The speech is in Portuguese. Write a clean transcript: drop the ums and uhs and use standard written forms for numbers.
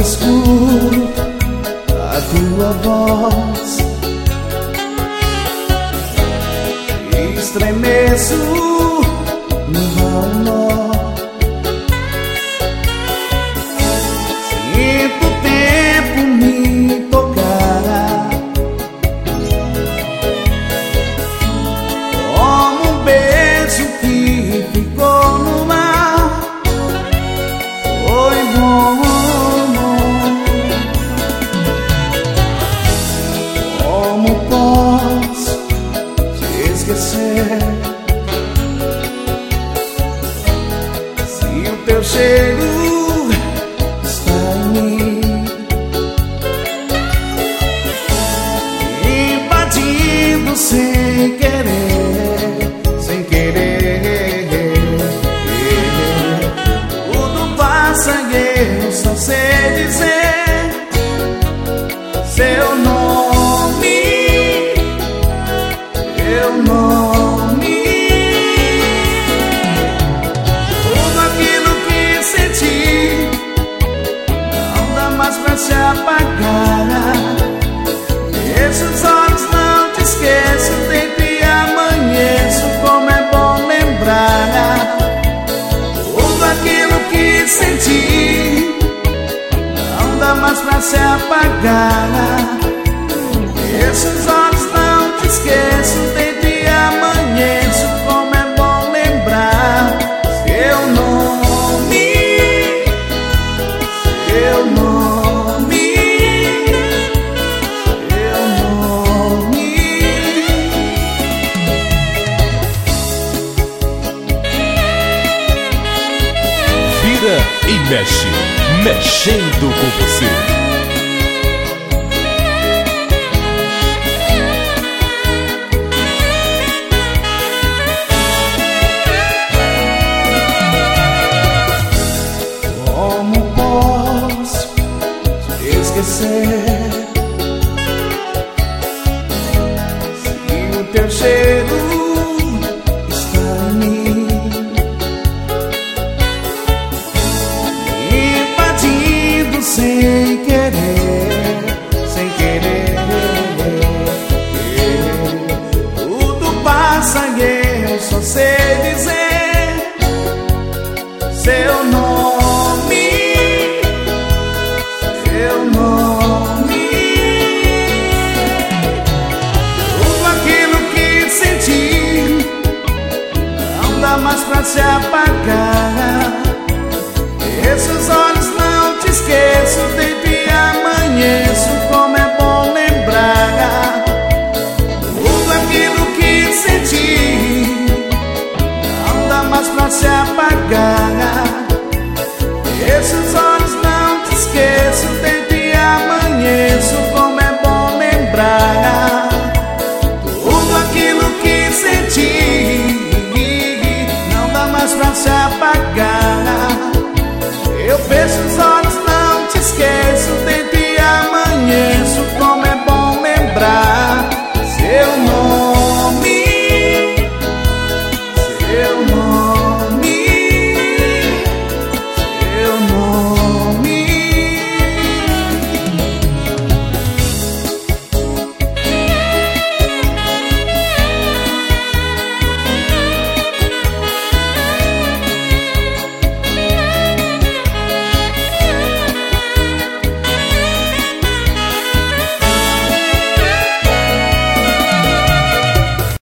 escuto a tua voz, estremeço no valor. Sinto o tempo me tocar, como um beijo que ficou no mar. Foi bom. Como posso te esquecer se o teu cheiro está em mim, invadindo sem querer, sem querer. Tudo passa e eu só sei dizer seu nome, teu nome. Tudo aquilo que senti não dá mais pra se apagar. Fecho os olhos, não te esqueço, deito e amanheço, como é bom lembrar. Tudo aquilo que senti não dá mais pra se apagar. Fecho os olhos, não te esqueço, deito e amanheço, como é bom lembrar seu nome, seu nome, seu nome. Vira e mexe, mexendo com você. Como posso te esquecer se o teu cheiro está em mim, invadindo sem querer, sem querer. Tudo passa e eu só sei dizer seu nome, seu nome. Tudo aquilo que senti não dá mais pra se apagar. Fecho os olhos, não te esqueço, deito e amanheço, como é bom lembrar. Tudo aquilo que senti não dá mais pra se apagar. Fecho os olhos, não te esqueço, deito e amanheço, como é bom lembrar. Tudo aquilo que senti não dá mais pra se apagar.